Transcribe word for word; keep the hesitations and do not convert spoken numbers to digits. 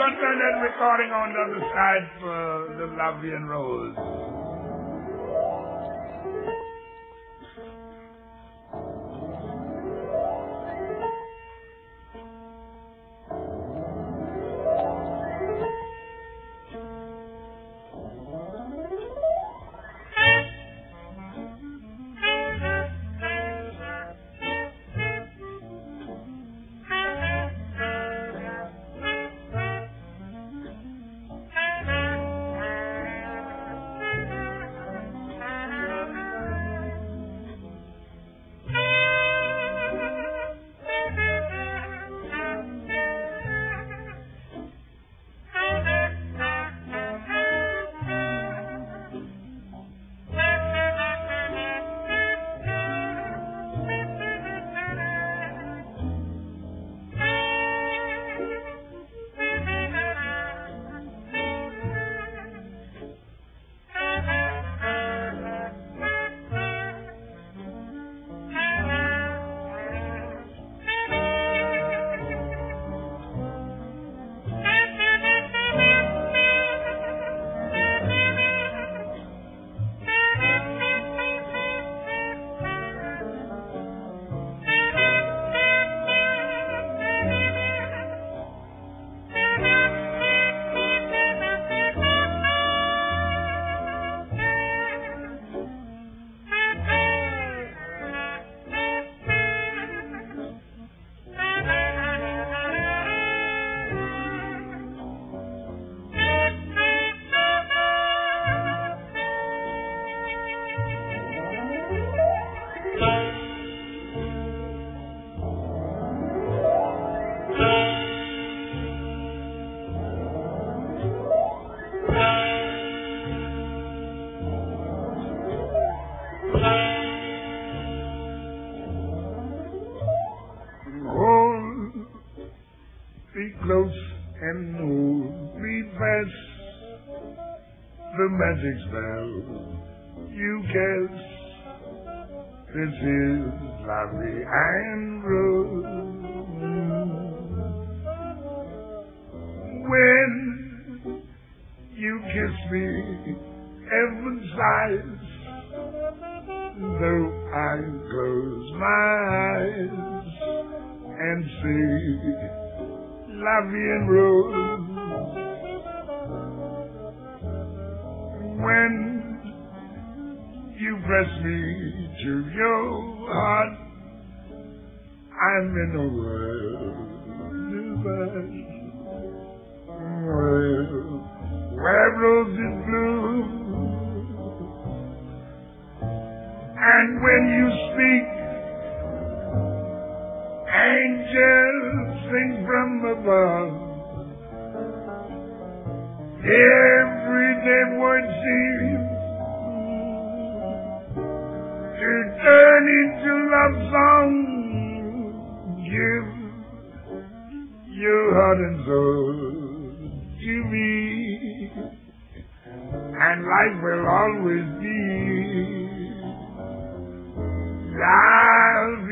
I'll turn that recording on the other side for the Lovey and Rose. Close and hold me fast, the magic spell you cast. This is Lovey and Rose. When you kiss me, heaven sighs, though I close my eyes and see Lovey and Rose. When you press me to your heart, I'm in a world divine, where, where roses bloom. And when you speak, angels sing from above. Every word seems to turn into love song. Give your heart and soul to me, and life will always be. I'll